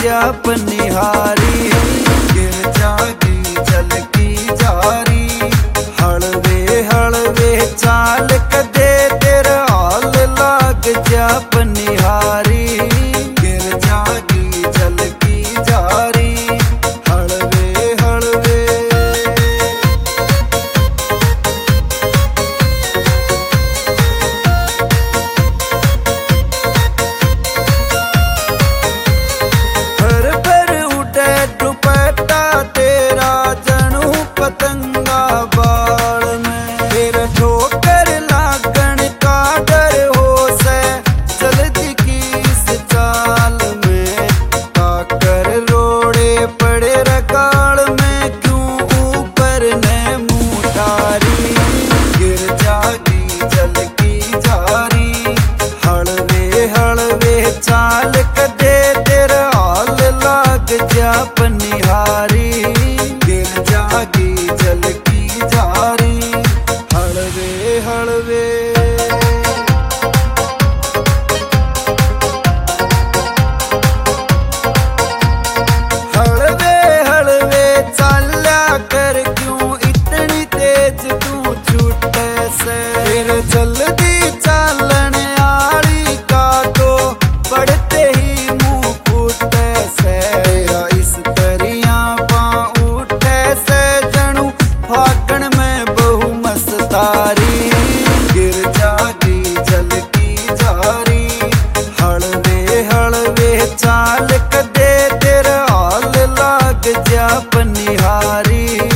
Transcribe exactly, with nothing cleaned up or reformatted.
जा पनिहारी। गिर जागी झलकी जारी हलवे हलवे चाल कदे तेरा हाल लाग जा पनिहारी। गिर जागी झलकी जारी हलवे हलवे। भर भर उठे दुपट्टा तेरा जनू पतंगा बाल में। फिर ठोकर लागण का डर हो से जल्दी की इस चाल में। काकर रोड़े पड़े रकाल में क्यों ऊपर ने मुँह तारी। गिर जागी झलकी जारी हलवे हलवे चाल कदे तेरा हाल लाग जा पनिहारी। गिर जागी झलकी जारी हलवे हलवे। हलवे हलवे चाल्या कर क्यों इतनी तेज तू छूटे से। फिर जल्दी चालन आली का तो बढ़ते ही मुंह फूटे से। तेरा इस तरिया पा उठे से जनू फागण में बहु मस्तारी। गिर जागी झलकी जारी हलवे हलवे चाल कदे तेरा हाल लाग जा पनिहारी।